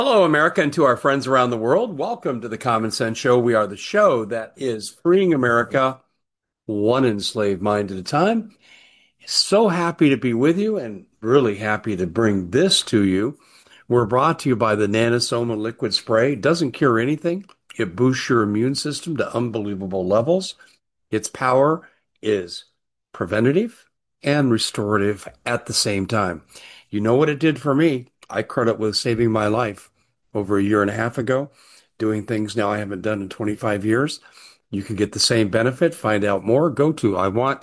Hello, America, and to our friends around the world. Welcome to the Common Sense Show. We are the show that is freeing America one enslaved mind at a time. So happy to be with you and really happy to bring this to you. We're brought to you by the Nanosoma Liquid Spray. It doesn't cure anything. It boosts your immune system to unbelievable levels. Its power is preventative and restorative at the same time. You know what it did for me? I credit with saving my life over a year and a half ago, doing things now I haven't done in 25 years. You can get the same benefit. Find out more. Go to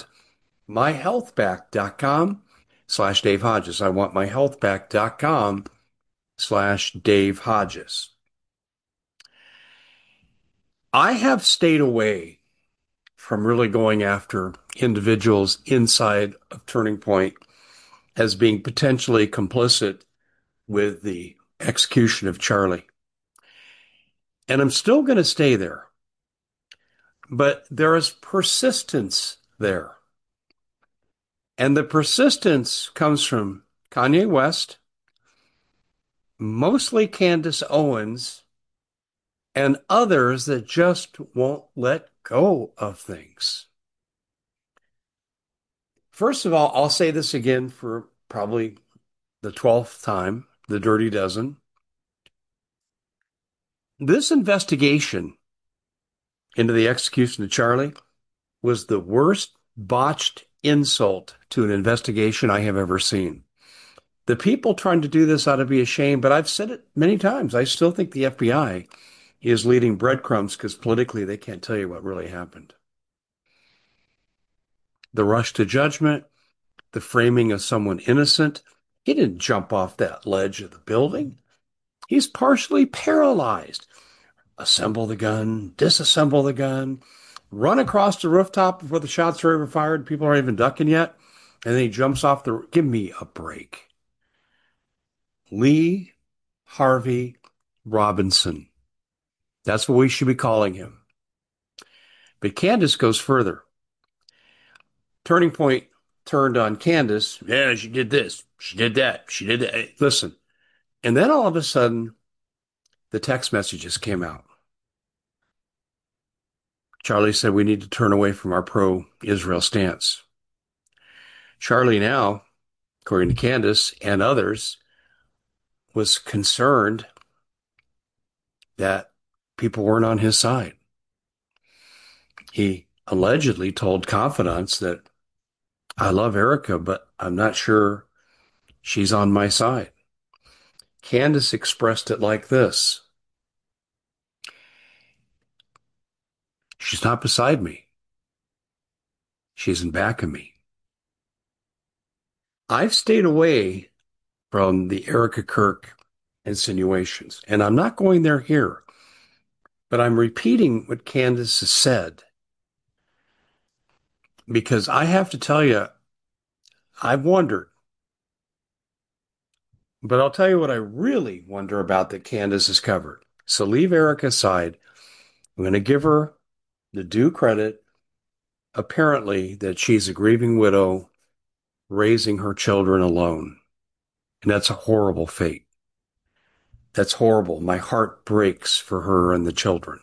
iwantmyhealthback.com/Dave Hodges. iwantmyhealthback.com/Dave Hodges. I have stayed away from really going after individuals inside of Turning Point as being potentially complicit with the execution of Charlie. And I'm still going to stay there, but there is persistence there. And the persistence comes from Kanye West, mostly Candace Owens, and others that just won't let go of things. First of all, I'll say this again for probably the 12th time, the Dirty Dozen. This investigation into the execution of Charlie was the worst botched insult to an investigation I have ever seen. The people trying to do this ought to be ashamed, but I've said it many times. I still think the FBI is leading breadcrumbs because politically they can't tell you what really happened. The rush to judgment, the framing of someone innocent. He didn't jump off that ledge of the building. He's partially paralyzed. Assemble the gun, disassemble the gun, run across the rooftop before the shots are ever fired. People aren't even ducking yet. And then he jumps off the. Give me a break. Lee Harvey Robinson. That's what we should be calling him. But Candace goes further. Turning Point turned on Candace. Yeah, she did this. She did that. She did that. Listen. And then all of a sudden, the text messages came out. Charlie said we need to turn away from our pro-Israel stance. Charlie now, according to Candace and others, was concerned that people weren't on his side. He allegedly told confidants that I love Erica, but I'm not sure she's on my side. Candace expressed it like this. She's not beside me. She's in back of me. I've stayed away from the Erica Kirk insinuations, and I'm not going there here, but I'm repeating what Candace has said because I have to tell you, I've wondered. But I'll tell you what I really wonder about that Candace has covered. So leave Erica aside. I'm going to give her the due credit, apparently, that she's a grieving widow raising her children alone. And that's a horrible fate. That's horrible. My heart breaks for her and the children.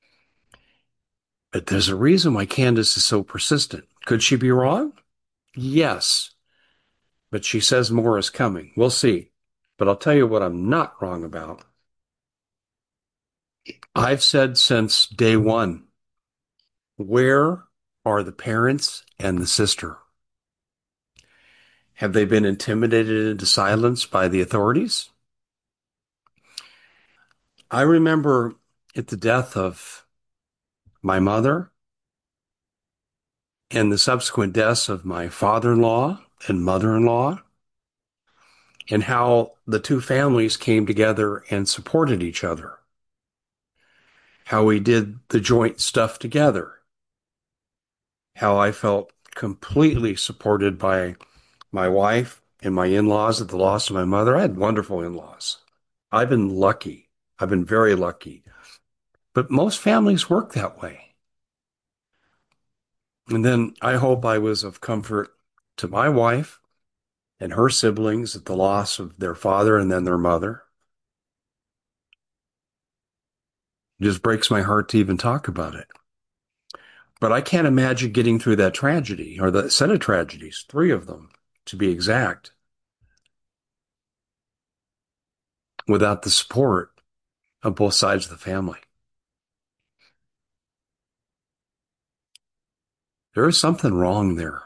But there's a reason why Candace is so persistent. Could she be wrong? Yes. But she says more is coming. We'll see. But I'll tell you what I'm not wrong about. I've said since day one, where are the parents and the sister? Have they been intimidated into silence by the authorities? I remember at the death of my mother and the subsequent deaths of my father-in-law and mother-in-law, and how the two families came together and supported each other, how we did the joint stuff together, how I felt completely supported by my wife and my in-laws at the loss of my mother. I had wonderful in-laws. I've been lucky. I've been very lucky. But most families work that way. And then I hope I was of comfort to my wife and her siblings at the loss of their father and then their mother. It just breaks my heart to even talk about it. But I can't imagine getting through that tragedy or the set of tragedies, three of them to be exact, without the support of both sides of the family. There is something wrong there.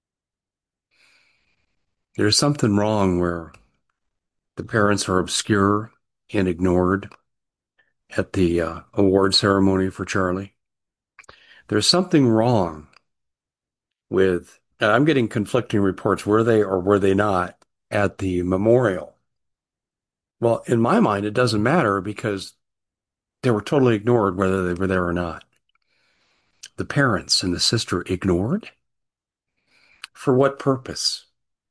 There's something wrong where the parents are obscure and ignored at the award ceremony for Charlie. There's something wrong with, and I'm getting conflicting reports, were they or were they not at the memorial? Well, in my mind, it doesn't matter because they were totally ignored whether they were there or not. The parents and the sister ignored? For what purpose?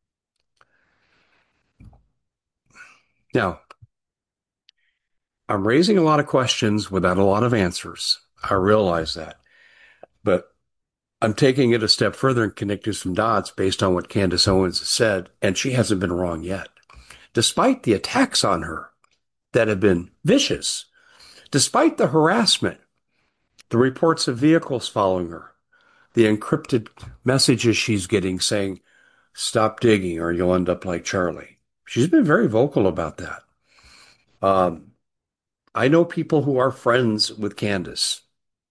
Now, I'm raising a lot of questions without a lot of answers. I realize that. But I'm taking it a step further and connecting some dots based on what Candace Owens has said, and she hasn't been wrong yet. Despite the attacks on her that have been vicious, despite the harassment, the reports of vehicles following her, the encrypted messages she's getting saying, stop digging or you'll end up like Charlie. She's been very vocal about that. Um, I know people who are friends with Candace,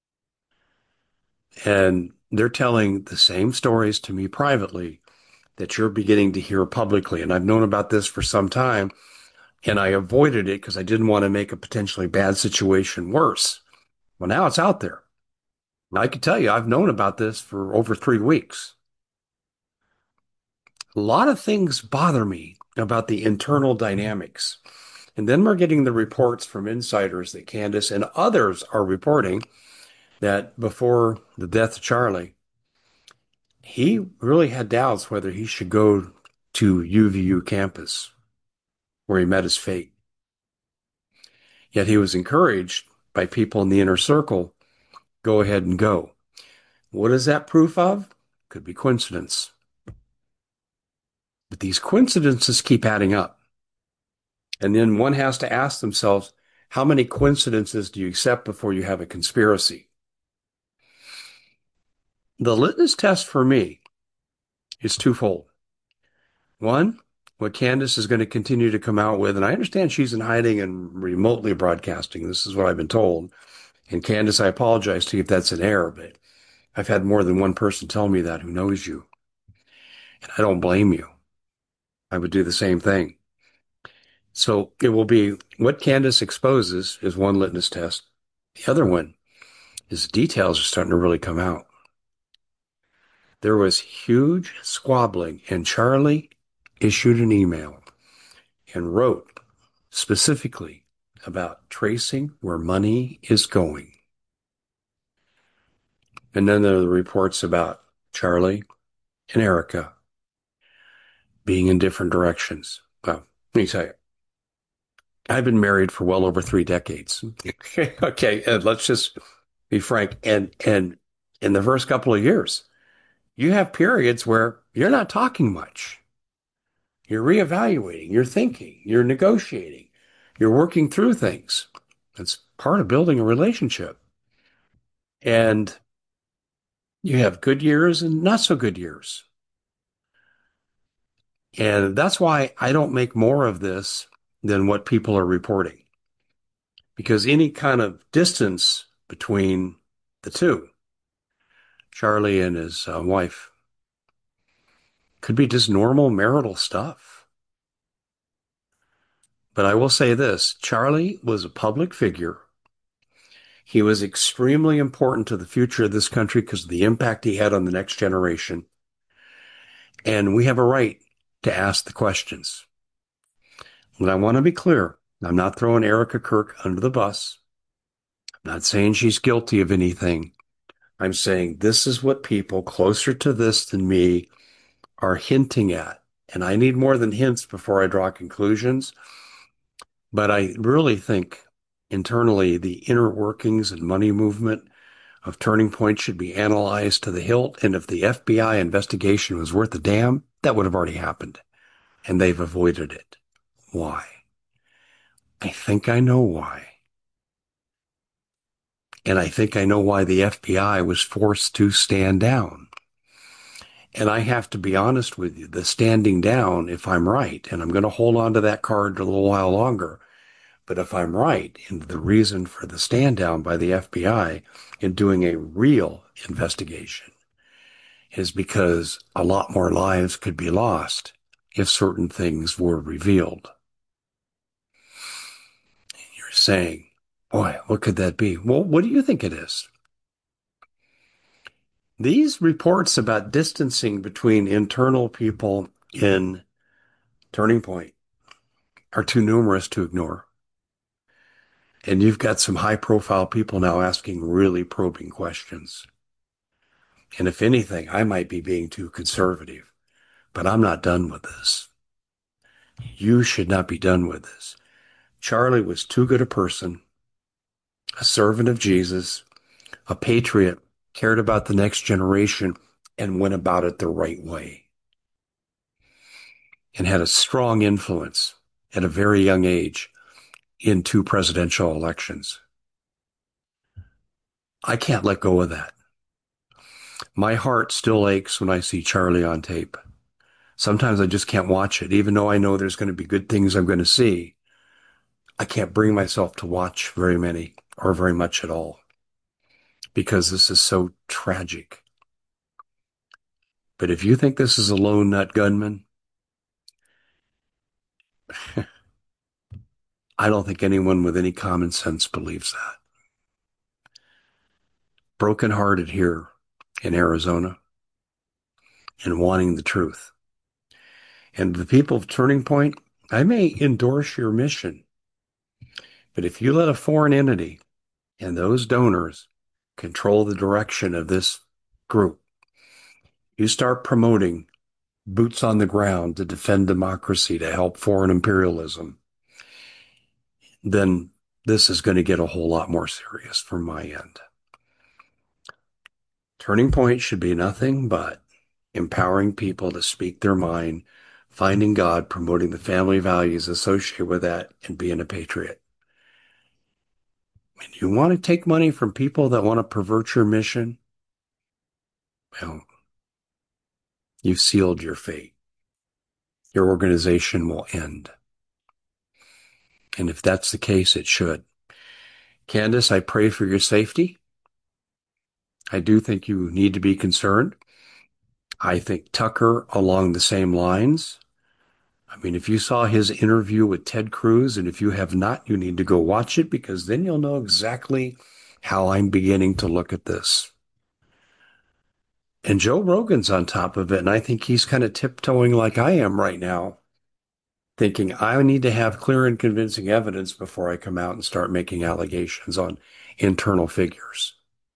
and they're telling the same stories to me privately that you're beginning to hear publicly. And I've known about this for some time, and I avoided it because I didn't want to make a potentially bad situation worse. Well, now it's out there. I can tell you, I've known about this for over 3 weeks. A lot of things bother me about the internal dynamics. And then we're getting the reports from insiders that Candace and others are reporting that before the death of Charlie, he really had doubts whether he should go to UVU campus where he met his fate. Yet he was encouraged by people in the inner circle, go ahead and go. What is that proof of? Could be coincidence. But these coincidences keep adding up. And then one has to ask themselves, how many coincidences do you accept before you have a conspiracy? The litmus test for me is twofold. One, what Candace is going to continue to come out with, and I understand she's in hiding and remotely broadcasting. This is what I've been told. And Candace, I apologize to you if that's an error, but I've had more than one person tell me that who knows you. And I don't blame you. I would do the same thing. So it will be what Candace exposes is one litmus test. The other one is details are starting to really come out. There was huge squabbling, and Charlie issued an email and wrote specifically about tracing where money is going. And then there are the reports about Charlie and Erica being in different directions. Well, let me tell you, I've been married for well over 3 decades. Okay, and let's just be frank. And in the first couple of years, you have periods where you're not talking much. You're reevaluating, you're thinking, you're negotiating, you're working through things. It's part of building a relationship. And you have good years and not so good years. And that's why I don't make more of this than what people are reporting. Because any kind of distance between the two, Charlie and his wife, could be just normal marital stuff. But I will say this, Charlie was a public figure. He was extremely important to the future of this country because of the impact he had on the next generation. And we have a right to ask the questions. But I want to be clear. I'm not throwing Erica Kirk under the bus. I'm not saying she's guilty of anything. I'm saying this is what people closer to this than me are hinting at. And I need more than hints before I draw conclusions. But I really think internally the inner workings and money movement of Turning Point should be analyzed to the hilt. And if the FBI investigation was worth a damn, that would have already happened. And they've avoided it. Why? I think I know why. And I think I know why the FBI was forced to stand down. And I have to be honest with you, the standing down, if I'm right, and I'm going to hold on to that card a little while longer, but if I'm right in the reason for the stand down by the FBI in doing a real investigation is because a lot more lives could be lost if certain things were revealed. You're saying, boy, what could that be? Well, what do you think it is? These reports about distancing between internal people in Turning Point are too numerous to ignore. And you've got some high profile people now asking really probing questions. And if anything, I might be being too conservative, but I'm not done with this. You should not be done with this. Charlie was too good a person, a servant of Jesus, a patriot, cared about the next generation, and went about it the right way, and had a strong influence at a very young age in two presidential elections. I can't let go of that. My heart still aches when I see Charlie on tape. Sometimes I just can't watch it, even though I know there's going to be good things I'm going to see. I can't bring myself to watch very many or very much at all because this is so tragic. But if you think this is a lone nut gunman, I don't think anyone with any common sense believes that. Brokenhearted here in Arizona and wanting the truth. And the people of Turning Point, I may endorse your mission, but if you let a foreign entity and those donors control the direction of this group, you start promoting boots on the ground to defend democracy, to help foreign imperialism, then this is going to get a whole lot more serious from my end. Turning Point should be nothing but empowering people to speak their mind, finding God, promoting the family values associated with that, and being a patriot. And you want to take money from people that want to pervert your mission? Well, you've sealed your fate. Your organization will end. And if that's the case, it should. Candace, I pray for your safety. I do think you need to be concerned. I think Tucker along the same lines. I mean, if you saw his interview with Ted Cruz, and if you have not, you need to go watch it because then you'll know exactly how I'm beginning to look at this. And Joe Rogan's on top of it, and I think he's kind of tiptoeing like I am right now, thinking I need to have clear and convincing evidence before I come out and start making allegations on internal figures.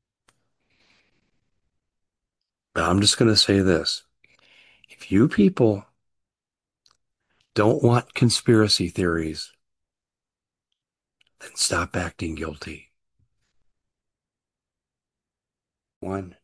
But I'm just going to say this. If you people don't want conspiracy theories, then stop acting guilty. One.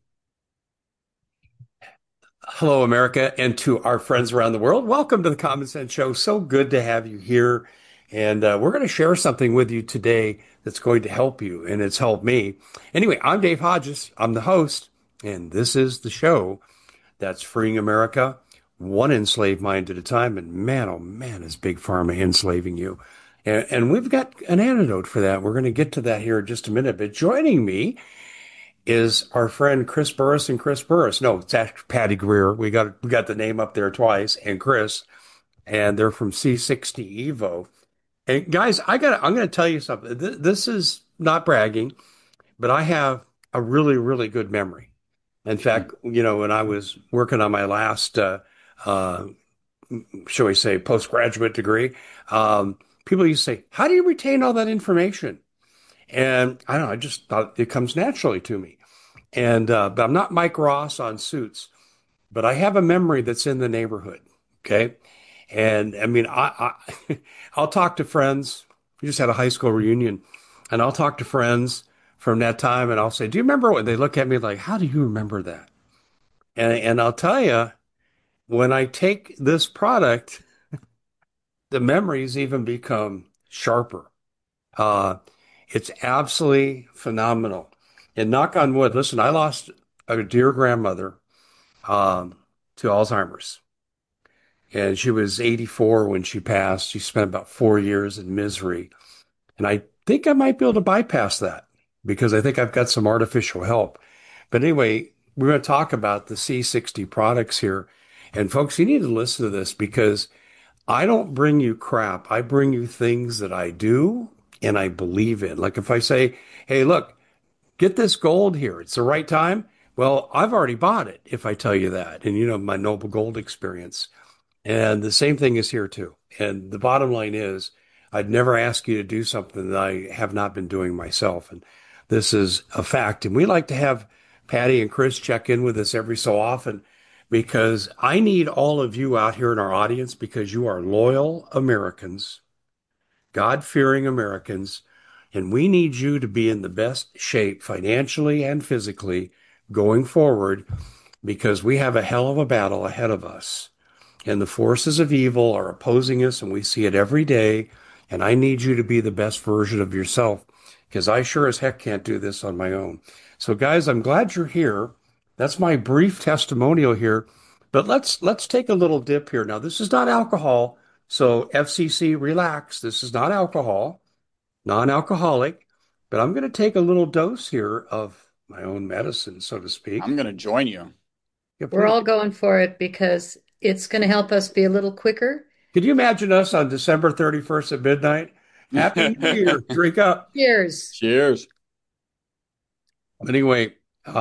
Hello, America, and to our friends around the world. Welcome to the Common Sense Show. So good to have you here. And we're going to share something with you today that's going to help you, and it's helped me. Anyway, I'm Dave Hodges. I'm the host, and this is the show that's freeing America one enslaved mind at a time. And man, oh man, is Big Pharma enslaving you. And we've got an antidote for that. We're going to get to that here in just a minute. But joining me is our friend Chris Burris and Chris Burris. No, it's actually Patty Greer. We got the name up there twice, and Chris, and they're from C60 Evo. And guys, I'm going to tell you something. This is not bragging, but I have a really, really good memory. In fact, when I was working on my last, shall we say, postgraduate degree, people used to say, "How do you retain all that information?" And I don't know, I just thought it comes naturally to me. And but I'm not Mike Ross on Suits, but I have a memory that's in the neighborhood. Okay, and I mean, I'll talk to friends. We just had a high school reunion, and I'll talk to friends from that time, and I'll say, "Do you remember what?" They look at me like, "How do you remember that?" And I'll tell you, when I take this product, the memories even become sharper. Uh, It's absolutely phenomenal. And knock on wood, listen, I lost a dear grandmother um, to Alzheimer's. And she was 84 when she passed. She spent about 4 years in misery. And I think I might be able to bypass that because I think I've got some artificial help. But anyway, we're going to talk about the C60 products here. And folks, you need to listen to this because I don't bring you crap. I bring you things that I do and I believe in. Like if I say, hey, look, get this gold here. It's the right time. Well, I've already bought it if I tell you that. And you know, my Noble Gold experience. And the same thing is here too. And the bottom line is, I'd never ask you to do something that I have not been doing myself. And this is a fact. And we like to have Patty and Chris check in with us every so often because I need all of you out here in our audience because you are loyal Americans, God-fearing Americans, and we need you to be in the best shape financially and physically going forward because we have a hell of a battle ahead of us. And the forces of evil are opposing us, and we see it every day. And I need you to be the best version of yourself because I sure as heck can't do this on my own. So, guys, I'm glad you're here. That's my brief testimonial here. But let's take a little dip here. Now, this is not alcohol. So, FCC, relax. This is not alcohol, non-alcoholic. But I'm going to take a little dose here of my own medicine, so to speak. I'm going to join you. Yeah, We're please. all going for it because it's going to help us be a little quicker. Could you imagine us on December 31st at midnight? Happy New Year. Drink up. Cheers. Cheers. But anyway,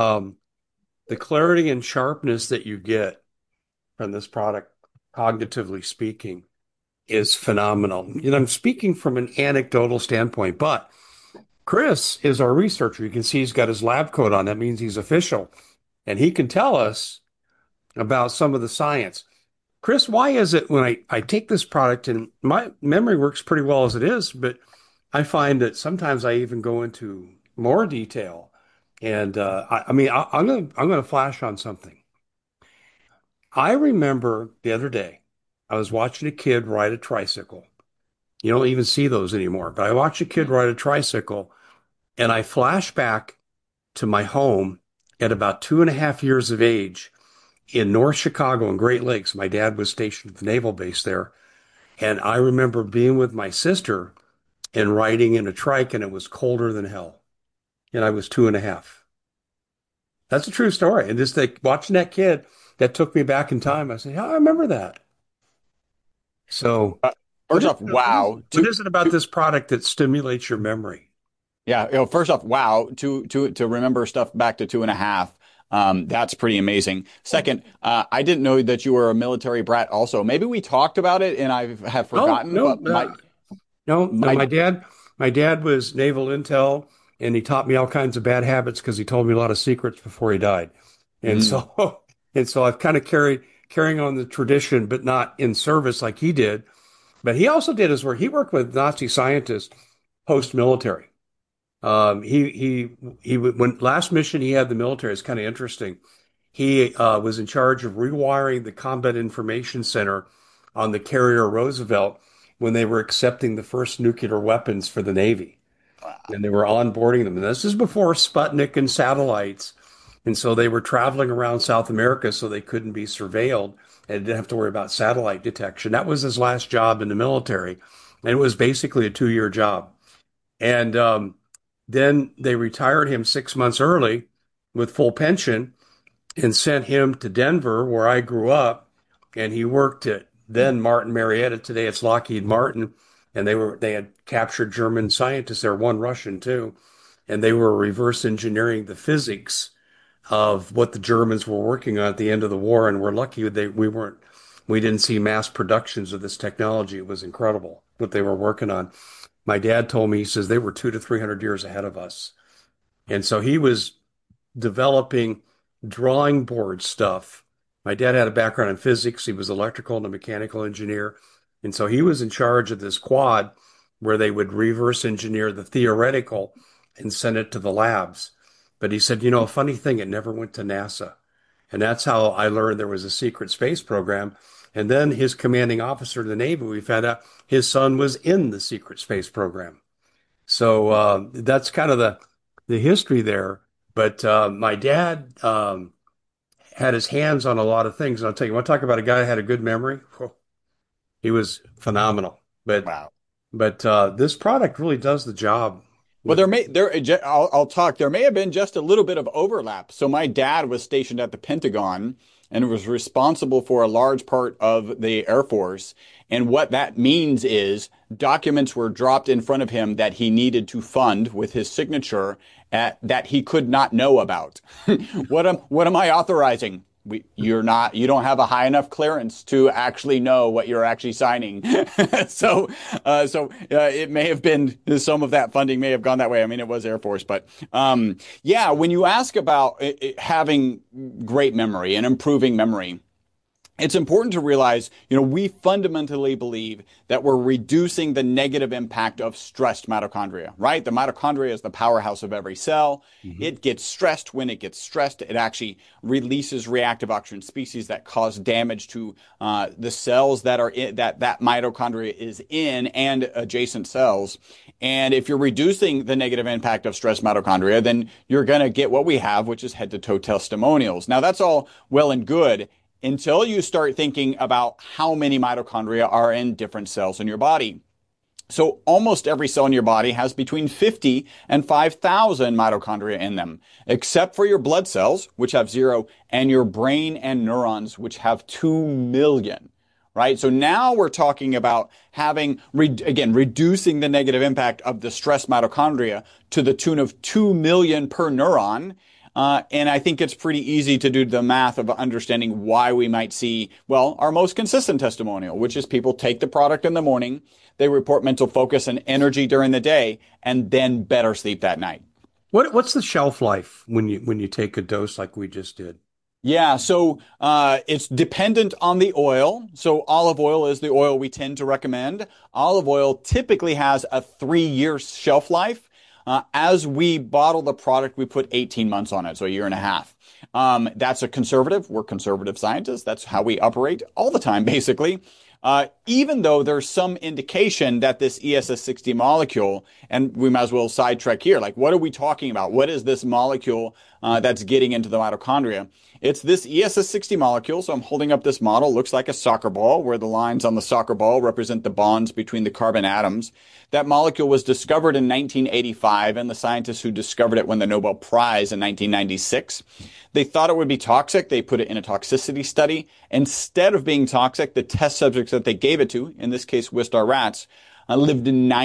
the clarity and sharpness that you get from this product, cognitively speaking, is phenomenal. You know, I'm speaking from an anecdotal standpoint, but Chris is our researcher. You can see he's got his lab coat on. That means he's official. And he can tell us about some of the science. Chris, why is it when I take this product and my memory works pretty well as it is, but I find that sometimes I even go into more detail. And I mean, I'm gonna flash on something. I remember the other day, I was watching a kid ride a tricycle. You don't even see those anymore, but I watched a kid ride a tricycle and I flash back to my home at about 2.5 years of age in North Chicago in Great Lakes. My dad was stationed at the naval base there. And I remember being with my sister and riding in a trike, and it was colder than hell. And I was 2.5. That's a true story. And just like watching that kid, that took me back in time. I said, yeah, I remember that. So, Uh, what First is off, it, what is, wow. what is it about this product that stimulates your memory? Yeah. First off, wow. To remember stuff back to 2.5. That's pretty amazing. Second, I didn't know that you were a military brat also. Maybe we talked about it and I have No, forgotten, no, but no. my, My dad was naval intel, and he taught me all kinds of bad habits because he told me a lot of secrets before he died. And mm, so, and so I've kind of carrying on the tradition, but not in service like he did. But he also did his work. He worked with Nazi scientists post-military. When last mission he had the military is kind of interesting. He was in charge of rewiring the Combat Information Center on the carrier Roosevelt when they were accepting the first nuclear weapons for the Navy, and they were onboarding them. And this is before Sputnik and satellites, and so they were traveling around South America so they couldn't be surveilled and didn't have to worry about satellite detection. That was his last job in the military, and it was basically a 2 year job. And then they retired him 6 months early with full pension and sent him to Denver, where I grew up. And he worked at then Martin Marietta. Today it's Lockheed Martin. And they had captured German scientists there, one Russian too. And they were reverse engineering the physics of what the Germans were working on at the end of the war. And we're lucky we didn't see mass productions of this technology. It was incredible what they were working on. My dad told me, he says they were 200 to 300 years ahead of us. And so he was developing drawing board stuff. My dad had a background in physics. He was electrical and a mechanical engineer. And so he was in charge of this quad where they would reverse engineer the theoretical and send it to the labs. But he said, you know, a funny thing, it never went to NASA. And that's how I learned there was a secret space program. And then his commanding officer in the Navy, we found out his son was in the secret space program. So that's kind of the history there. But my dad had his hands on a lot of things. And I'll tell you, want to talk about a guy who had a good memory? Whew, he was phenomenal. Wow. But this product really does the job Well, with. I'll talk. There may have been just a little bit of overlap. So my dad was stationed at the Pentagon and was responsible for a large part of the Air Force. And what that means is documents were dropped in front of him that he needed to fund with his signature that he could not know about. What am I authorizing? You don't have a high enough clearance to actually know what you're actually signing. It may have been some of that funding may have gone that way. I mean, it was Air Force, but yeah, when you ask about having great memory and improving memory, it's important to realize, we fundamentally believe that we're reducing the negative impact of stressed mitochondria, right? The mitochondria is the powerhouse of every cell. Mhm. It gets stressed. When it gets stressed, it actually releases reactive oxygen species that cause damage to the cells that are that mitochondria is in and adjacent cells. And if you're reducing the negative impact of stressed mitochondria, then you're going to get what we have, which is head to toe testimonials. Now, that's all well and good until you start thinking about how many mitochondria are in different cells in your body. So almost every cell in your body has between 50 and 5,000 mitochondria in them, except for your blood cells, which have 0, and your brain and neurons, which have 2 million. Right? So now we're talking about reducing the negative impact of the stress mitochondria to the tune of 2 million per neuron. And I think it's pretty easy to do the math of understanding why we might see, well, our most consistent testimonial, which is people take the product in the morning, they report mental focus and energy during the day, and then better sleep that night. What's the shelf life when you take a dose like we just did? Yeah, so it's dependent on the oil. So olive oil is the oil we tend to recommend. Olive oil typically has a 3-year shelf life. As we bottle the product, we put 18 months on it, so a year and a half. That's a conservative. We're conservative scientists. That's how we operate all the time, basically. Even though there's some indication that this ESS60 molecule, and we might as well sidetrack here, like what are we talking about? What is this molecule that's getting into the mitochondria? It's this ESS60 molecule. So I'm holding up this model. Looks like a soccer ball where the lines on the soccer ball represent the bonds between the carbon atoms. That molecule was discovered in 1985, and the scientists who discovered it won the Nobel Prize in 1996. They thought it would be toxic. They put it in a toxicity study. Instead of being toxic, the test subjects that they gave it to, in this case Wistar rats, lived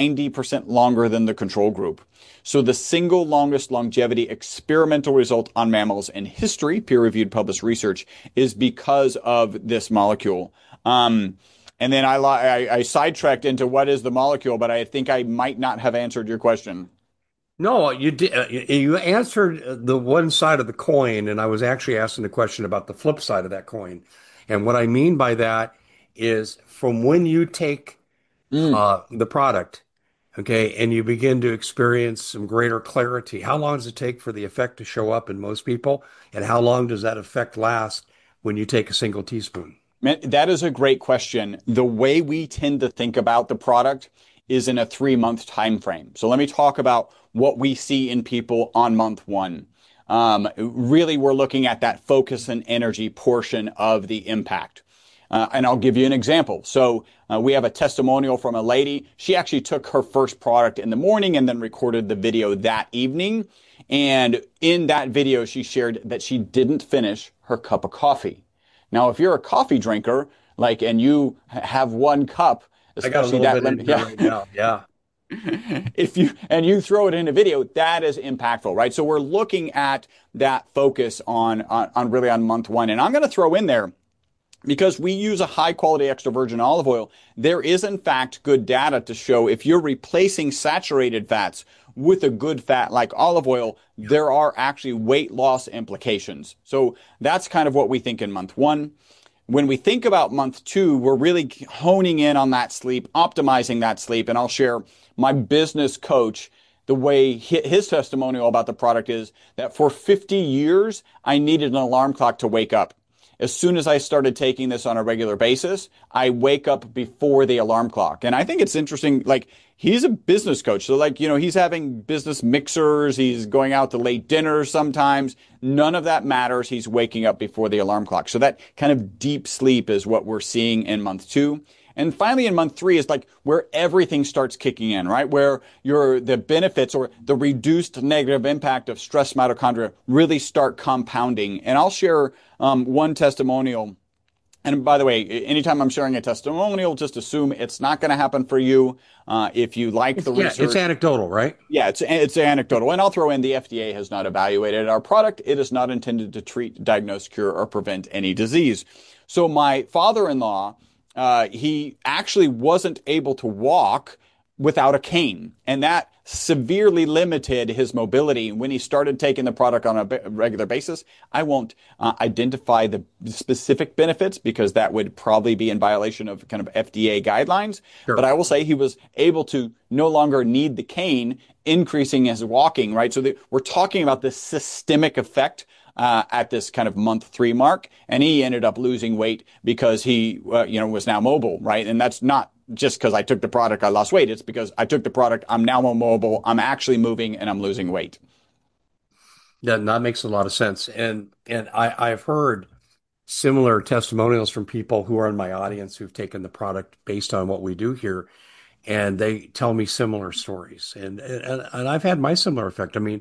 90% longer than the control group. So the single longest longevity experimental result on mammals in history, peer-reviewed published research, is because of this molecule. And then I sidetracked into what is the molecule, but I think I might not have answered your question. No, you did. You answered the one side of the coin, and I was actually asking the question about the flip side of that coin. And what I mean by that is from when you take Mm. the product, okay, and you begin to experience some greater clarity, how long does it take for the effect to show up in most people? And how long does that effect last when you take a single teaspoon? Man, that is a great question. The way we tend to think about the product is in a 3-month time frame. So let me talk about what we see in people on month 1. Really, we're looking at that focus and energy portion of the impact. And I'll give you an example. So we have a testimonial from a lady. She actually took her first product in the morning and then recorded the video that evening. And in that video, she shared that she didn't finish her cup of coffee. Now, if you're a coffee drinker, and you have 1 cup, I got a especially little that, bit in here right now. Yeah. if you throw it in a video, that is impactful, right? So we're looking at that focus on really on month 1. And I'm going to throw in there, because we use a high quality extra virgin olive oil, there is in fact good data to show if you're replacing saturated fats with a good fat like olive oil, there are actually weight loss implications. So that's kind of what we think in month 1. When we think about month 2, we're really honing in on that sleep, optimizing that sleep. And I'll share my business coach, the way his testimonial about the product is that for 50 years, I needed an alarm clock to wake up. as soon as I started taking this on a regular basis, I wake up before the alarm clock. And I think it's interesting, like he's a business coach. So like, he's having business mixers. He's going out to late dinners sometimes. None of that matters. He's waking up before the alarm clock. So that kind of deep sleep is what we're seeing in month 2. And finally, in month 3 is like where everything starts kicking in, right? Where the benefits or the reduced negative impact of stress mitochondria really start compounding. And I'll share one testimonial. And by the way, anytime I'm sharing a testimonial, just assume it's not going to happen for you. If you like the research. It's anecdotal, right? Yeah, it's anecdotal. And I'll throw in the FDA has not evaluated our product. It is not intended to treat, diagnose, cure, or prevent any disease. So my father-in-law, he actually wasn't able to walk without a cane, and that severely limited his mobility. When he started taking the product on a regular basis, I won't identify the specific benefits because that would probably be in violation of kind of FDA guidelines. Sure. But I will say he was able to no longer need the cane, increasing his walking, right? So we're talking about this systemic effect at this kind of month 3 mark, and he ended up losing weight because he, was now mobile, right? And that's not just because I took the product, I lost weight. It's because I took the product, I'm now more mobile, I'm actually moving, and I'm losing weight. Yeah, that makes a lot of sense. And I've heard similar testimonials from people who are in my audience who've taken the product based on what we do here, and they tell me similar stories. And I've had my similar effect. I mean,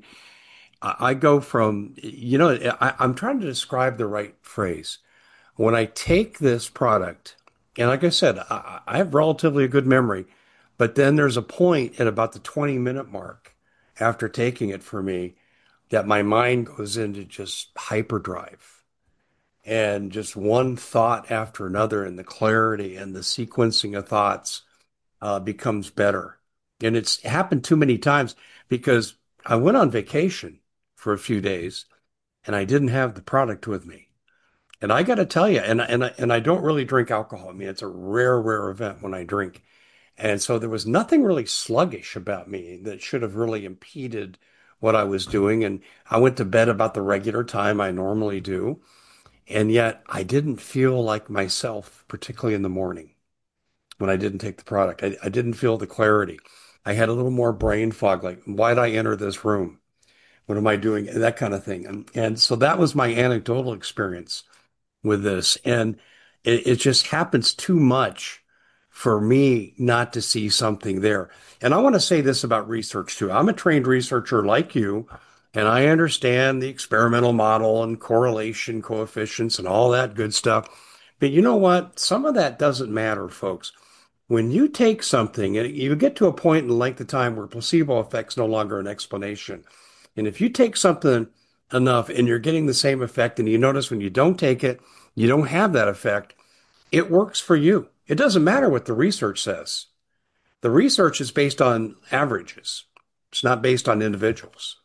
I go from, I'm trying to describe the right phrase. When I take this product, and like I said, I have relatively a good memory, but then there's a point at about the 20-minute mark after taking it for me that my mind goes into just hyperdrive and just one thought after another, and the clarity and the sequencing of thoughts becomes better. And it's happened too many times because I went on vacation for a few days and I didn't have the product with me. And I got to tell you, and I don't really drink alcohol. I mean, it's a rare event when I drink. And so there was nothing really sluggish about me that should have really impeded what I was doing. And I went to bed about the regular time I normally do. And yet I didn't feel like myself, particularly in the morning when I didn't take the product. I didn't feel the clarity. I had a little more brain fog, like, why did I enter this room? What am I doing? That kind of thing. And so that was my anecdotal experience with this. And it just happens too much for me not to see something there. And I want to say this about research too. I'm a trained researcher like you, and I understand the experimental model and correlation coefficients and all that good stuff. But you know what? Some of that doesn't matter, folks. When you take something and you get to a point in length of time where placebo effect's no longer an explanation. And if you take something enough and you're getting the same effect, and you notice when you don't take it, you don't have that effect, it works for you. It doesn't matter what the research says. The research is based on averages. It's not based on individuals.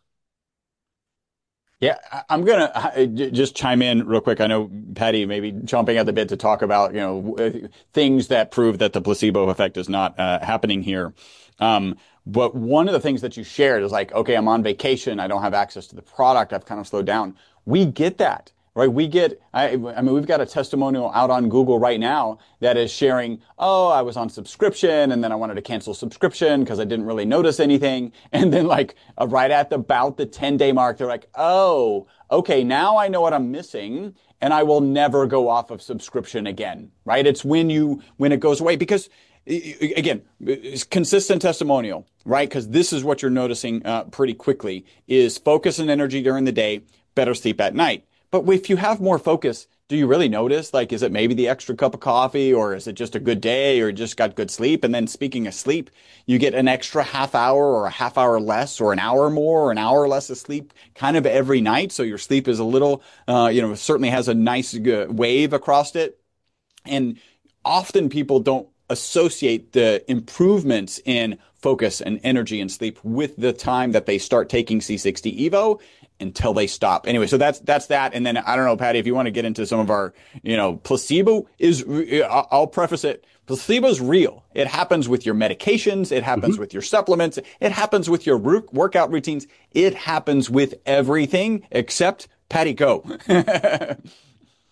Yeah, I'm going to just chime in real quick. I know, Patty, maybe jumping at the bit to talk about, things that prove that the placebo effect is not happening here. But one of the things that you shared is like, okay, I'm on vacation. I don't have access to the product. I've kind of slowed down. We get that. Right? We've got a testimonial out on Google right now that is sharing, I was on subscription and then I wanted to cancel subscription because I didn't really notice anything. And then right at about the 10-day mark, they're like, oh, okay, now I know what I'm missing and I will never go off of subscription again. Right? It's when it goes away, because again, it's consistent testimonial, right? Because this is what you're noticing pretty quickly is focus and energy during the day, better sleep at night. But if you have more focus, do you really notice? Like, is it maybe the extra cup of coffee, or is it just a good day, or just got good sleep? And then speaking of sleep, you get an extra half hour or a half hour less or an hour more or an hour less of sleep kind of every night. So your sleep is a little, certainly has a nice wave across it. And often people don't associate the improvements in focus and energy and sleep with the time that they start taking C60 Evo until they stop. Anyway, so that's that. And then I don't know, Patty, if you want to get into some of our, placebo is, I'll preface it. Placebo is real. It happens with your medications. It happens with your supplements. It happens with your workout routines. It happens with everything except, Patty, go.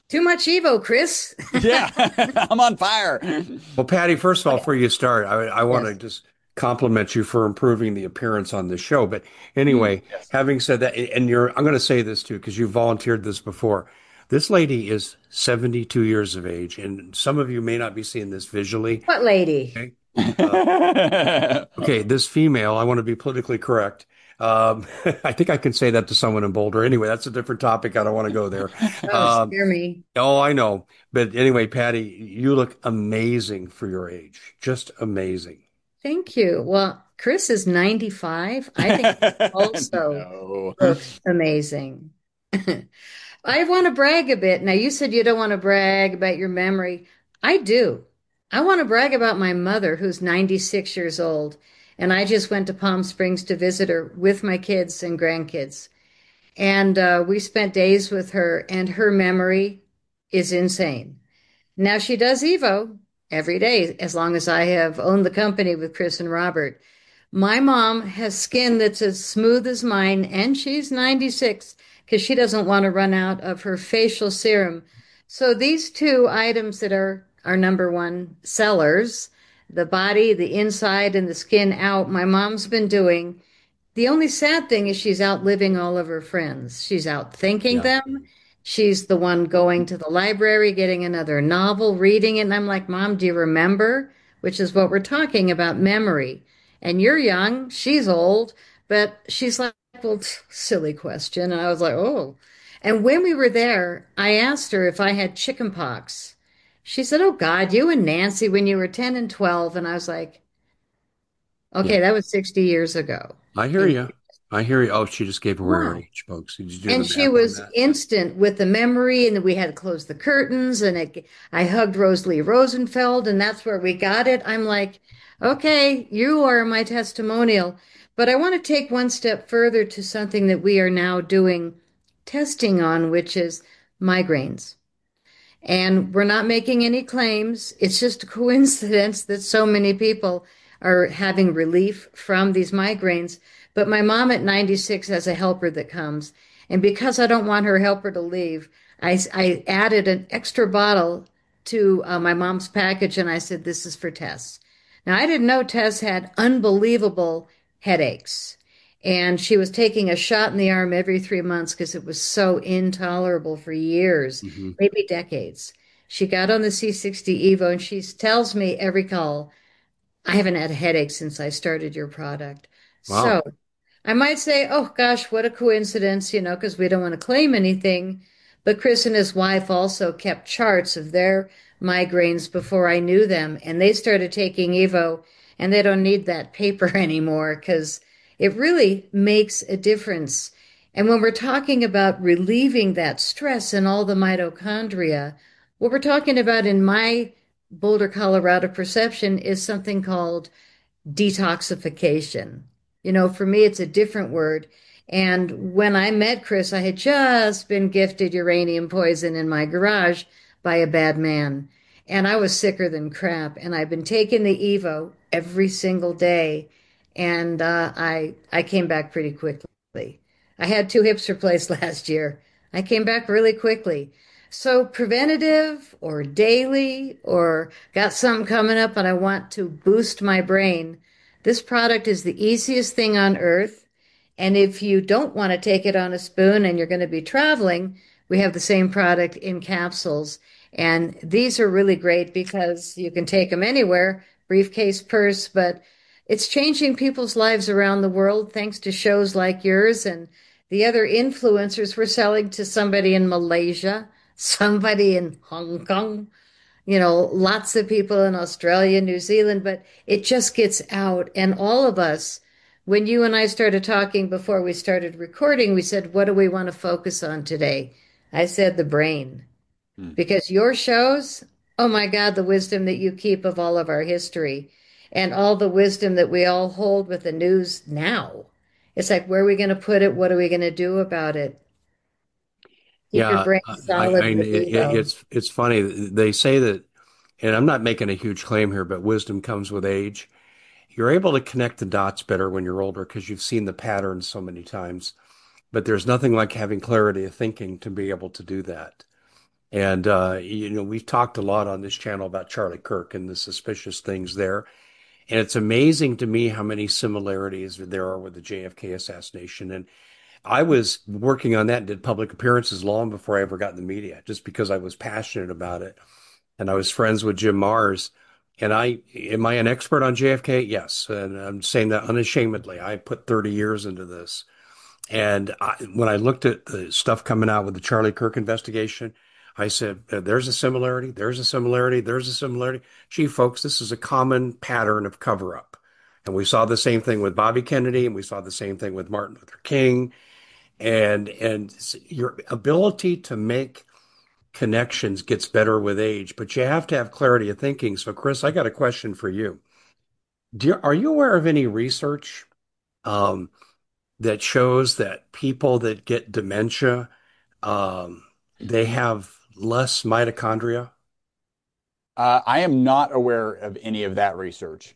Too much Evo, Chris. Yeah, I'm on fire. Well, Patty, first of all, Okay. before you start, I want to Yes. just compliment you for improving the appearance on the show. But Mm. anyway, Yes. having said that, and I'm going to say this too, because you volunteered this before. This lady is 72 years of age, and some of you may not be seeing this visually. What lady? Okay. Uh, okay, this female, I want to be politically correct. I think I can say that to someone in Boulder. Anyway, that's a different topic. I don't want to go there. Oh, Um, scare me. Oh, I know. But anyway, Patty, you look amazing for your age. Just amazing. Thank you. Well, Chris is 95. I think he also No. looks amazing. I want to brag a bit. Now, you said you don't want to brag about your memory. I do. I want to brag about my mother, who's 96 years old. And I just went to Palm Springs to visit her with my kids and grandkids. And we spent days with her, and her memory is insane. Now she does Evo every day, as long as I have owned the company with Chris and Robert. My mom has skin that's as smooth as mine, and she's 96 because she doesn't want to run out of her facial serum. So these two items that are our number one sellers, the body, the inside, and the skin out, my mom's been doing. The only sad thing is she's outliving all of her friends. She's outthinking Yeah. them. She's the one going to the library, getting another novel, reading it. And I'm like, Mom, do you remember? Which is what we're talking about, memory. And you're young, she's old, but she's like, well, silly question. And I was like, oh. And when we were there, I asked her if I had chicken pox. She said, oh God, you and Nancy when you were 10 and 12. And I was like, Yeah. okay, that was 60 years ago. I hear And you. I hear you. Oh, she just gave away her wow. age, folks. Did you do the And she math on was that? instant with the memory, and we had to close the curtains. I hugged Rosalie Rosenfeld, and that's where we got it. I'm like, okay, you are my testimonial. But I want to take one step further to something that we are now doing testing on, which is migraines. And we're not making any claims. It's just a coincidence that so many people are having relief from these migraines. But my mom at 96 has a helper that comes. And because I don't want her helper to leave, I added an extra bottle to my mom's package and I said, this is for Tess. Now, I didn't know Tess had unbelievable headaches. And she was taking a shot in the arm every 3 months because it was so intolerable for years, Hmm. maybe decades. She got on the C60 Evo and she tells me every call, I haven't had a headache since I started your product. Wow. So I might say, oh gosh, what a coincidence, because we don't want to claim anything. But Chris and his wife also kept charts of their migraines before I knew them, and they started taking Evo, and they don't need that paper anymore because it really makes a difference. And when we're talking about relieving that stress and all the mitochondria, what we're talking about in my Boulder, Colorado perception is something called detoxification. For me, it's a different word. And when I met Chris, I had just been gifted uranium poison in my garage by a bad man. And I was sicker than crap. And I've been taking the Evo every single day. And I came back pretty quickly. I had two hips replaced last year. I came back really quickly. So preventative or daily or got something coming up and I want to boost my brain. This product is the easiest thing on earth. And if you don't want to take it on a spoon and you're going to be traveling, we have the same product in capsules. And these are really great because you can take them anywhere, briefcase, purse, but it's changing people's lives around the world thanks to shows like yours and the other influencers. We're selling to somebody in Malaysia, somebody in Hong Kong, lots of people in Australia, New Zealand, but it just gets out. And all of us, when you and I started talking before we started recording, we said, what do we want to focus on today? I said the brain, Hmm. because your shows, oh my God, the wisdom that you keep of all of our history and all the wisdom that we all hold with the news now. It's like, where are we going to put it? What are we going to do about it? Keep your Yeah, brain solid with Evo. it's funny. They say that, and I'm not making a huge claim here, but wisdom comes with age. You're able to connect the dots better when you're older because you've seen the patterns so many times. But there's nothing like having clarity of thinking to be able to do that. And we've talked a lot on this channel about Charlie Kirk and the suspicious things there. And it's amazing to me how many similarities there are with the JFK assassination. And I was working on that and did public appearances long before I ever got in the media, just because I was passionate about it. And I was friends with Jim Mars. And am I an expert on JFK? Yes. And I'm saying that unashamedly. I put 30 years into this. And when I looked at the stuff coming out with the Charlie Kirk investigation, I said, there's a similarity, there's a similarity, there's a similarity. Gee, folks, this is a common pattern of cover up. And we saw the same thing with Bobby Kennedy, and we saw the same thing with Martin Luther King. And your ability to make connections gets better with age, but you have to have clarity of thinking. So, Chris, I got a question for you. Are you aware of any research um, that shows that people that get dementia, um, they have less mitochondria? I am not aware of any of that research.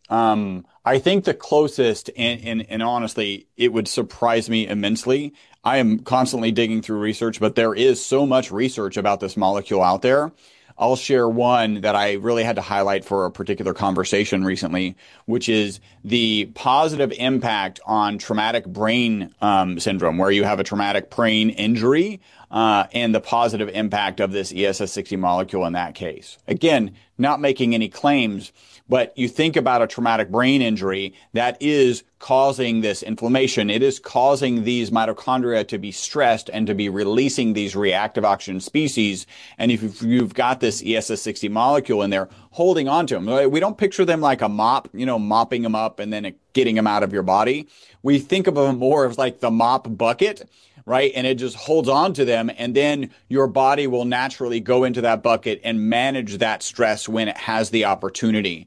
I think the closest, and honestly, it would surprise me immensely. I am constantly digging through research, but there is so much research about this molecule out there. I'll share one that I really had to highlight for a particular conversation recently, which is the positive impact on traumatic brain syndrome, where you have a traumatic brain injury, and the positive impact of this ESS60 molecule in that case. Again, not making any claims, but you think about a traumatic brain injury that is causing this inflammation. It is causing these mitochondria to be stressed and to be releasing these reactive oxygen species. And if you've got this ESS60 molecule in there holding on to them, we don't picture them like a mop, mopping them up and then getting them out of your body. We think of them more as like the mop bucket, right? And it just holds on to them. And then your body will naturally go into that bucket and manage that stress when it has the opportunity.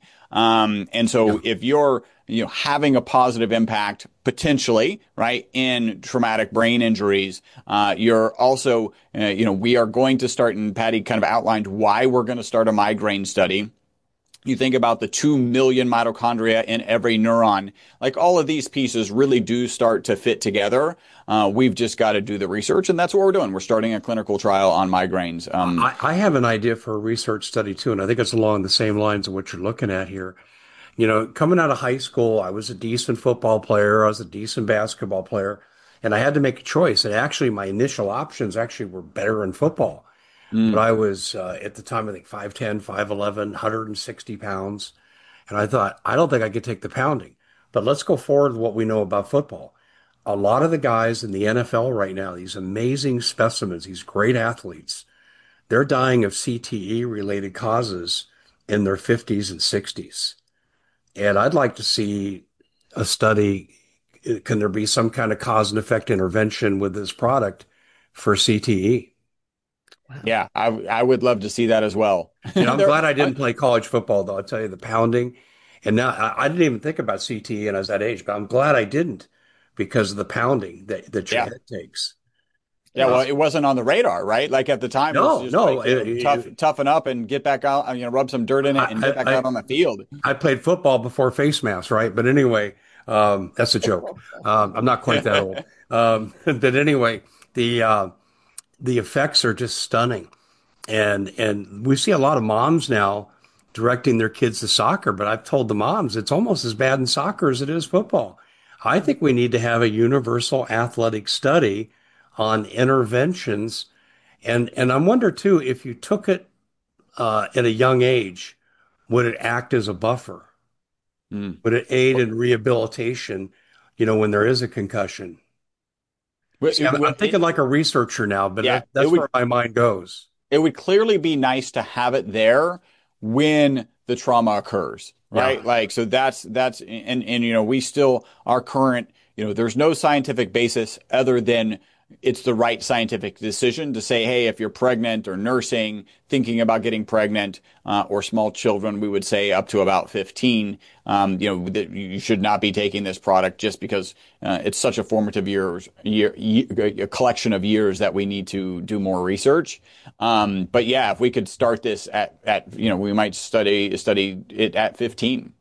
And so if you're, having a positive impact potentially, right, in traumatic brain injuries, you're also, we are going to start, and Patty kind of outlined why we're going to start a migraine study. You think about the 2 million mitochondria in every neuron, like all of these pieces really do start to fit together. We've just got to do the research, and that's what we're doing. We're starting a clinical trial on migraines. I have an idea for a research study too, and I think it's along the same lines of what you're looking at here. Coming out of high school, I was a decent football player, I was a decent basketball player, and I had to make a choice. And actually, my initial options actually were better in football. But I was at the time, I think 5'10", 5'11", 160 pounds. And I thought, I don't think I could take the pounding. But let's go forward with what we know about football. A lot of the guys in the NFL right now, these amazing specimens, these great athletes, they're dying of CTE related causes in their 50s and 60s. And I'd like to see a study. Can there be some kind of cause and effect intervention with this product for CTE? Wow. Yeah, I would love to see that as well. I'm glad I didn't play college football, though. I'll tell you the pounding. And now I didn't even think about CTE and I was that age, but I'm glad I didn't because of the pounding that your Yeah. head takes. Yeah, well, it wasn't on the radar, right? Like at the time, it was No, just no. like, toughen up and get back out, rub some dirt in it and get back out on the field. I played football before face masks, right? But anyway, that's a joke. I'm not quite that old. But anyway, the effects are just stunning. And we see a lot of moms now directing their kids to soccer, but I've told the moms it's almost as bad in soccer as it is football. I think we need to have a universal athletic study on interventions. And I wonder too, if you took it at a young age, would it act as a buffer? Mm. Would it aid in rehabilitation, when there is a concussion? See, I'm thinking like a researcher now, but Yeah, that's where my mind goes. it would clearly be nice to have it there when the trauma occurs, Yeah. right? Like, so and we still, our current, there's no scientific basis other than it's the right scientific decision to say, hey, if you're pregnant or nursing, thinking about getting pregnant, or small children, we would say up to about 15, that you should not be taking this product just because it's such a formative a collection of years that we need to do more research. But yeah, if we could start this we might study it at 15.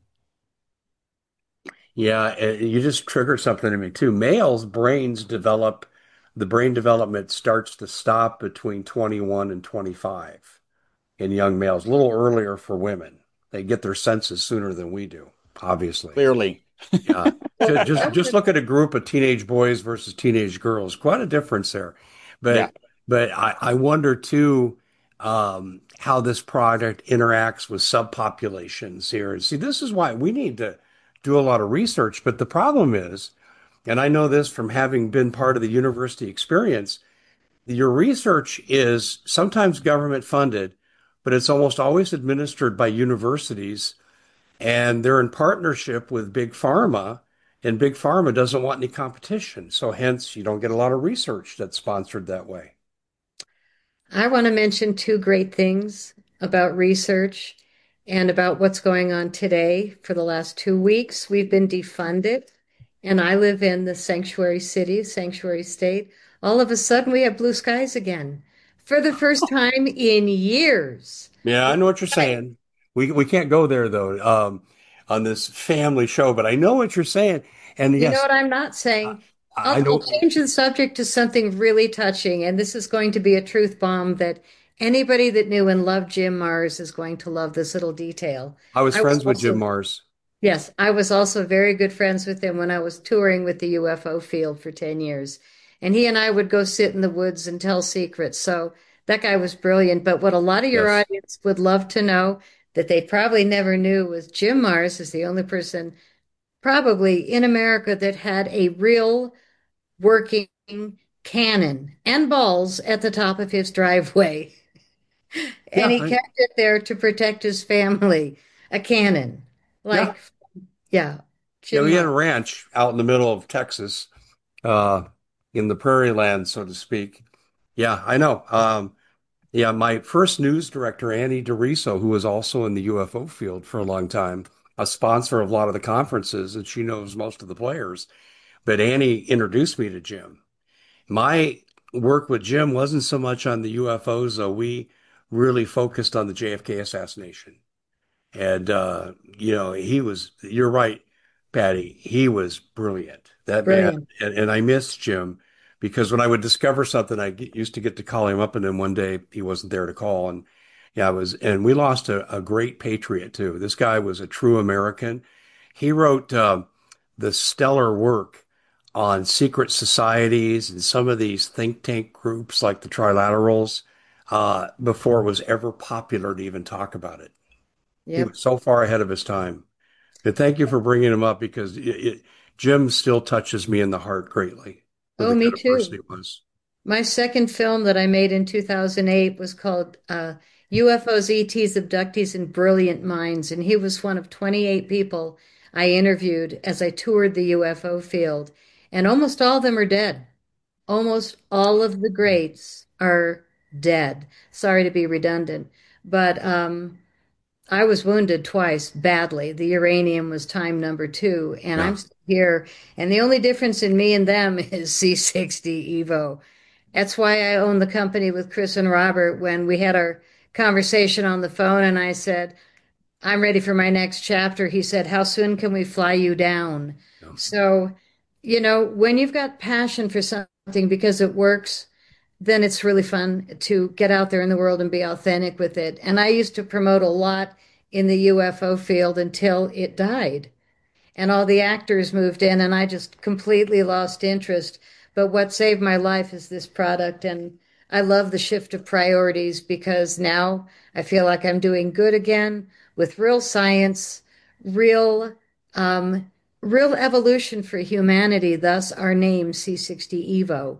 Yeah, you just triggered something in me too. Males' brains develop the brain development starts to stop between 21 and 25 in young males, a little earlier for women. They get their senses sooner than we do, obviously. Clearly. Yeah. Well, Just look at a group of teenage boys versus teenage girls. Quite a difference there. Yeah. But I wonder too how this product interacts with subpopulations here. And see, this is why we need to do a lot of research. But the problem is, and I know this from having been part of the university experience, your research is sometimes government funded, but it's almost always administered by universities, and they're in partnership with Big Pharma, and Big Pharma doesn't want any competition. So hence you don't get a lot of research that's sponsored that way. I want to mention two great things about research and about what's going on today. For the last 2 weeks, we've been defunded, and I live in the sanctuary city, sanctuary state. All of a sudden, we have blue skies again for the first time in years. Yeah, I know what you're saying. We can't go there though, on this family show, but I know what you're saying. And You know yes, what I'm not I, saying? I I'll know. change the subject to something really touching, and this is going to be a truth bomb that anybody that knew and loved Jim Mars is going to love this little detail. I was I was friends with Jim also, Mars. yes, I was also very good friends with him when I was touring with the UFO field for 10 years. And he and I would go sit in the woods and tell secrets. So that guy was brilliant. But what a lot of your Yes. audience would love to know that they probably never knew was Jim Mars is the only person probably in America that had a real working cannon and balls at the top of his driveway. And Yeah. he kept it there to protect his family. A cannon. Yeah. Like, yeah, Yeah. Jim We had a Marr. ranch out in the middle of Texas, uh, in the prairie land, so to speak. Yeah, I know. Yeah, my first news director, Annie DeRiso, who was also in the UFO field for a long time, a sponsor of a lot of the conferences, and she knows most of the players. But Annie introduced me to Jim. My work with Jim wasn't so much on the UFOs, though. We really focused on the JFK assassination. And, you're right, Patty, he was brilliant. That man, Brilliant. and I miss Jim because when I would discover something, used to get to call him up, and then one day he wasn't there to call. And yeah, and we lost a great patriot too. This guy was a true American. He wrote the stellar work on secret societies and some of these think tank groups like the Trilaterals before it was ever popular to even talk about it. He Yep. was so far ahead of his time. But thank you for bringing him up because Jim still touches me in the heart greatly with Oh, the me kind of person too. he was. My second film that I made in 2008 was called UFOs, ETs, Abductees, and Brilliant Minds. And he was one of 28 people I interviewed as I toured the UFO field. And almost all of them are dead. Almost all of the greats are dead. Sorry to be redundant, but I was wounded twice badly. The uranium was time number two, and Yeah. I'm still here. And the only difference in me and them is C60 Evo. That's why I own the company with Chris and Robert. When we had our conversation on the phone, and I said, I'm ready for my next chapter. He said, how soon can we fly you down? Yeah. So, when you've got passion for something because it works, then it's really fun to get out there in the world and be authentic with it. And I used to promote a lot in the UFO field until it died and all the actors moved in, and I just completely lost interest. But what saved my life is this product, and I love the shift of priorities because now I feel like I'm doing good again with real science, real real evolution for humanity. Thus, our name C60 Evo.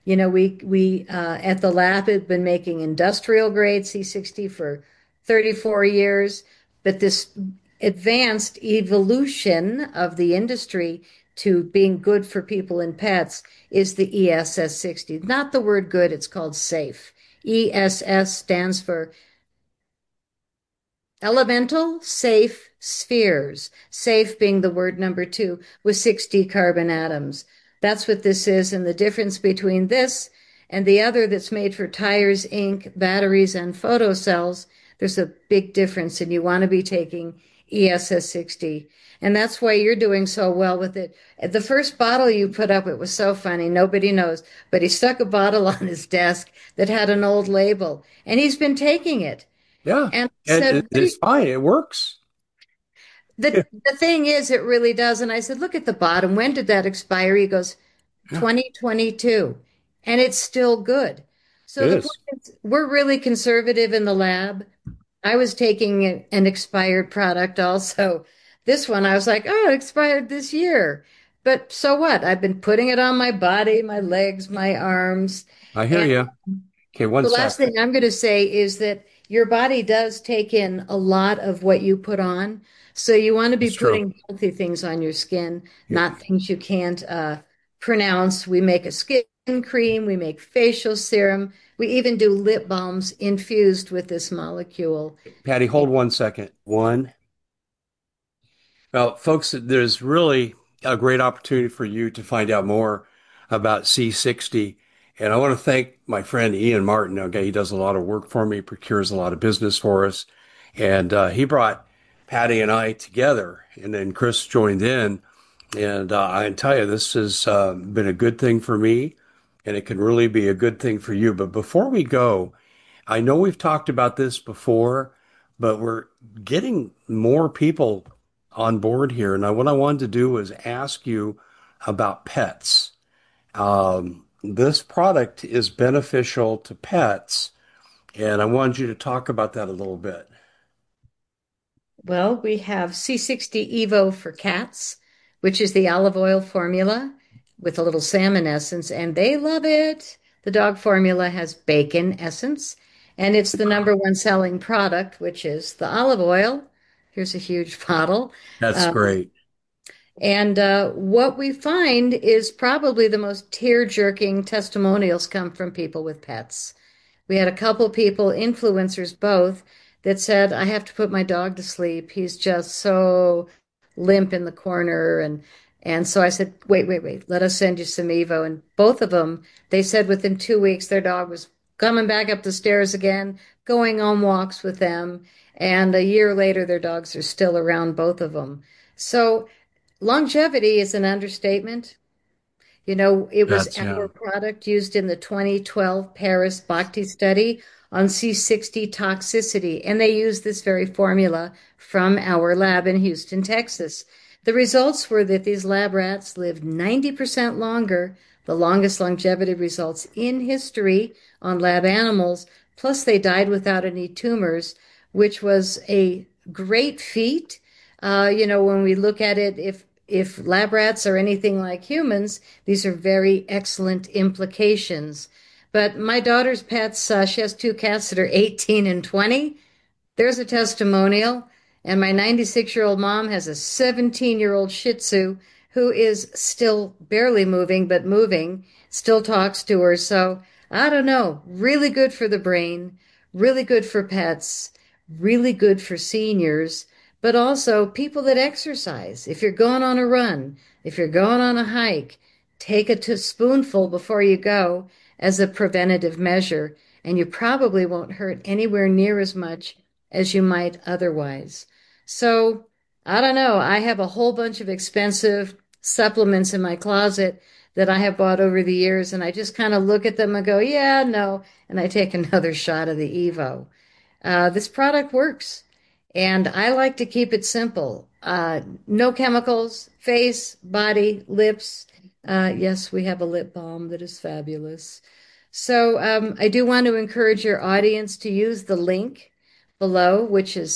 We at the lab have been making industrial grade C60 for 34 years, but this advanced evolution of the industry to being good for people and pets is the ESS 60. Not the word good, it's called safe. ESS stands for elemental safe spheres, safe being the word number two, with 60 carbon atoms. That's what this is. And the difference between this and the other that's made for tires, ink, batteries, and photocells, there's a big difference. And you want to be taking ESS 60. And that's why you're doing so well with it. The first bottle you put up, it was so funny. Nobody knows, but he stuck a bottle on his desk that had an old label, and he's been taking it. Yeah. And I And said, it's fine. It works. the thing is, it really does. And I said, look at the bottom. When did that expire? He goes, Yeah, 2022. And it's still good. it So the point is. is, we're really conservative in the lab. I was taking an expired product also. This one, I was like, oh, it expired this year. But so what? I've been putting it on my body, my legs, my arms. I hear And you. Okay, one the last sec. thing I'm going to say is that your body does take in a lot of what you put on. So you want to be It's true. putting healthy things on your skin, Yeah. not things you can't pronounce. We make a skin cream, we make facial serum, we even do lip balms infused with this molecule. Patty, hold 1 second. One. Well, folks, there's really a great opportunity for you to find out more about C60. And I want to thank my friend Ian Martin. Okay, he does a lot of work for me, procures a lot of business for us. And he brought Patty and I together, and then Chris joined in. And I can tell you, this has been a good thing for me, and it can really be a good thing for you. But before we go, I know we've talked about this before, but we're getting more people on board here. And what I wanted to do was ask you about pets. This product is beneficial to pets, and I wanted you to talk about that a little bit. Well, we have C60 Evo for cats, which is the olive oil formula with a little salmon essence, and they love it. The dog formula has bacon essence, and it's the number one selling product, which is the olive oil. Here's a huge bottle. That's Uh, great. and what we find is probably the most tear-jerking testimonials come from people with pets. We had a couple people, influencers both, that said, I have to put my dog to sleep. He's just so limp in the corner. And so I said, wait, let us send you some Evo. And both of them, they said within 2 weeks, their dog was coming back up the stairs again, going on walks with them. And a year later, their dogs are still around, both of them. So longevity is an understatement. You know, it was That's yeah. our product used in the 2012 Paris Bhakti study on C60 toxicity, and they used this very formula from our lab in Houston, Texas. The results were that these lab rats lived 90% longer, the longest longevity results in history on lab animals, plus they died without any tumors, which was a great feat. When we look at it, if lab rats are anything like humans, these are very excellent implications. But my daughter's pets, she has two cats that are 18 and 20. There's a testimonial. And my 96-year-old mom has a 17-year-old Shih Tzu who is still barely moving, but moving, still talks to her. So I don't know, really good for the brain, really good for pets, really good for seniors, but also people that exercise. If you're going on a run, if you're going on a hike, take a spoonful before you go as a preventative measure, and you probably won't hurt anywhere near as much as you might otherwise. So I don't know. I have a whole bunch of expensive supplements in my closet that I have bought over the years, and I just kind of look at them and go, yeah, no, and I take another shot of the Evo. This product works, and I like to keep it simple. No chemicals, face, body, lips. Yes, we have a lip balm that is fabulous. So I do want to encourage your audience to use the link below, which is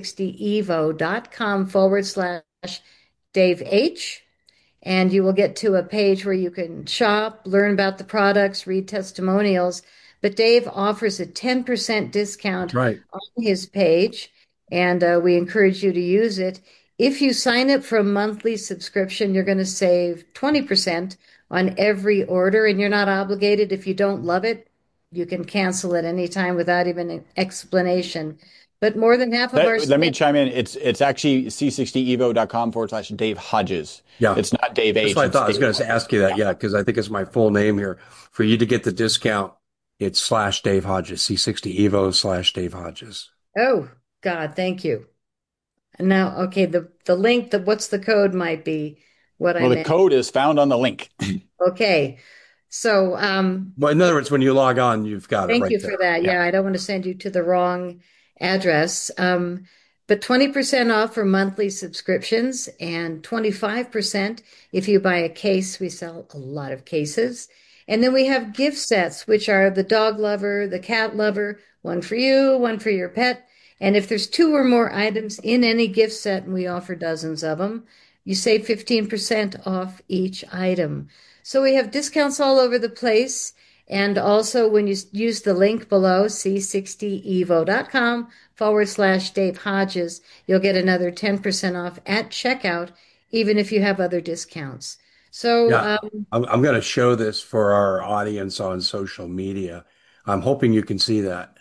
c60evo.com/Dave H. And you will get to a page where you can shop, learn about the products, read testimonials. But Dave offers a 10% That's discount right. on his page, and we encourage you to use it. If you sign up for a monthly subscription, you're going to save 20% on every order, and you're not obligated. If you don't love it, you can cancel at any time without even an explanation. But more than half of our Let me staff, chime in. It's actually c60evo.com/Dave Hodges. Yeah. It's not Dave That's H. what I It's thought. I was Dave going to Hodges. ask you that. Yeah. Yeah, because I think it's my full name here. For you to get the discount, it's slash Dave Hodges, C60 Evo slash Dave Hodges. oh God, thank you. Now, okay, the link, what's the code might be what I Well, the meant. code is found on the link. Okay. So, Well, in other words, when you log on, you've got it thank right you for there. that. Yeah. Yeah, I don't want to send you to the wrong address. But 20% off for monthly subscriptions and 25% if you buy a case. We sell a lot of cases. And then we have gift sets, which are the dog lover, the cat lover, one for you, one for your pet. And if there's two or more items in any gift set, and we offer dozens of them, you save 15% off each item. So we have discounts all over the place. And also, when you use the link below, c60evo.com/Dave Hodges, you'll get another 10% off at checkout, even if you have other discounts. So, Yeah. I'm going to show this for our audience on social media. I'm hoping you can see that.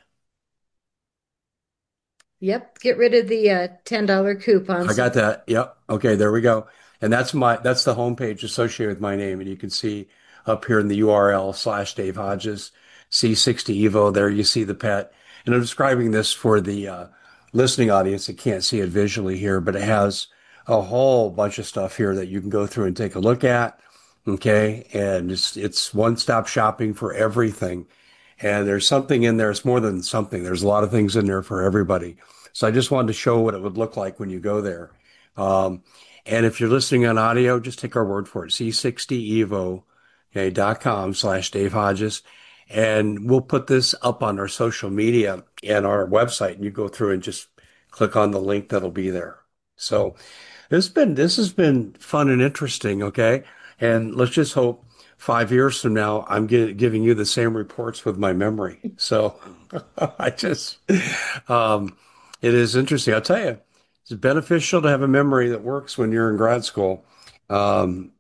yep, get rid of the $10 I coupons. got that. Yep. Okay, there we go. And that's the homepage associated with my name. And you can see up here in the URL /Dave Hodges, C60 Evo. There you see the pet. And I'm describing this for the listening audience that can't see it visually here, but it has a whole bunch of stuff here that you can go through and take a look at. Okay. And it's one-stop shopping for everything. And there's something in there. It's more than something. There's a lot of things in there for everybody. So I just wanted to show what it would look like when you go there. Um, and if you're listening on audio, just take our word for it. C60evo, okay, .com/Dave Hodges. And we'll put this up on our social media and our website. And you go through and just click on the link that'll be there. So this has been fun and interesting. Okay. And let's just hope 5 years from now, I'm giving you the same reports with my memory. So I just, um, it is interesting. I'll tell you, it's beneficial to have a memory that works when you're in grad school. Um,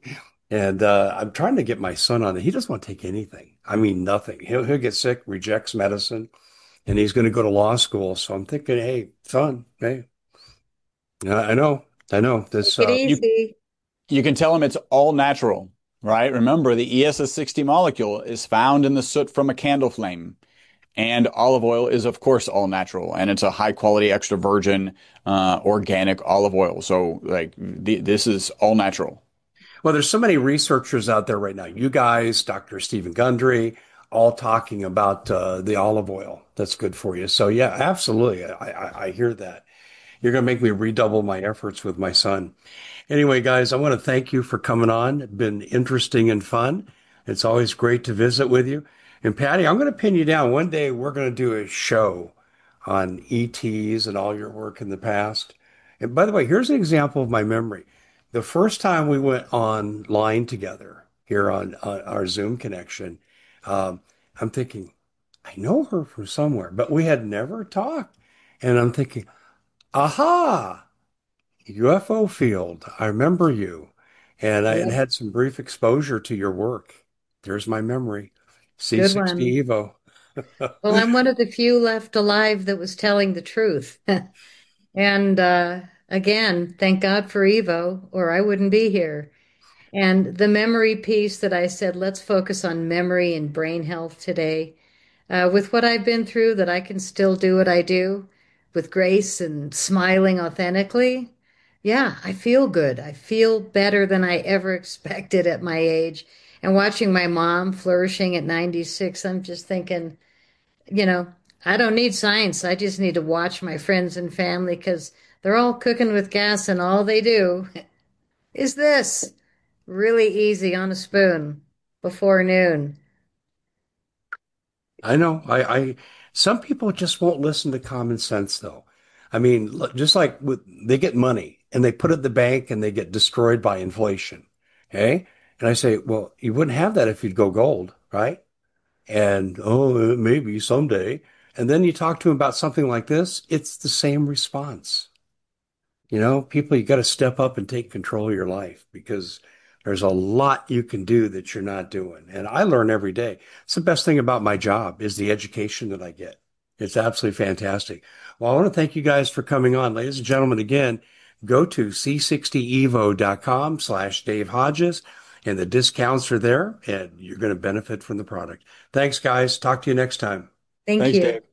and I'm trying to get my son on it. He doesn't want to take anything. I mean, nothing. He'll get sick, rejects medicine, and he's going to go to law school. So I'm thinking, hey, son, hey, yeah, I know Take this. it You easy. you can tell them it's all natural, right? Remember, the ESS60 molecule is found in the soot from a candle flame. And olive oil is, of course, all natural, and it's a high quality, extra virgin, organic olive oil. So, like, this is all natural. Well, there's so many researchers out there right now. You guys, Dr. Stephen Gundry, all talking about the olive oil that's good for you. So yeah, absolutely. I hear that. You're going to make me redouble my efforts with my son. Anyway, guys, I want to thank you for coming on. It's been interesting and fun. It's always great to visit with you. And Patty, I'm going to pin you down. One day we're going to do a show on ETs and all your work in the past. And by the way, here's an example of my memory. The first time we went online together here on our Zoom connection, um, I'm thinking, I know her from somewhere, but we had never talked. And I'm thinking, aha, UFO field. I remember you. And I Yep, had some brief exposure to your work. There's my memory. good C60 one. Evo. Well, I'm one of the few left alive that was telling the truth. And again, thank God for Evo, or I wouldn't be here. And the memory piece that I said, let's focus on memory and brain health today. With what I've been through, that I can still do what I do with grace and smiling authentically. Yeah, I feel good. I feel better than I ever expected at my age. And watching my mom flourishing at 96, I'm just thinking, you know, I don't need science. I just need to watch my friends and family because they're all cooking with gas and all they do is this really easy on a spoon before noon. I know. Some people just won't listen to common sense, though. I mean, just like they get money and they put it in the bank and they get destroyed by inflation. Okay. And I say, well, you wouldn't have that if you'd go gold, right? And oh, maybe someday. And then you talk to them about something like this, it's the same response. You know, people, you got to step up and take control of your life because there's a lot you can do that you're not doing. And I learn every day. It's the best thing about my job is the education that I get. It's absolutely fantastic. Well, I want to thank you guys for coming on. Ladies and gentlemen, again, go to c60evo.com/Dave Hodges and the discounts are there and you're going to benefit from the product. Thanks, guys. Talk to you next time. Thank Thanks, you. Dave.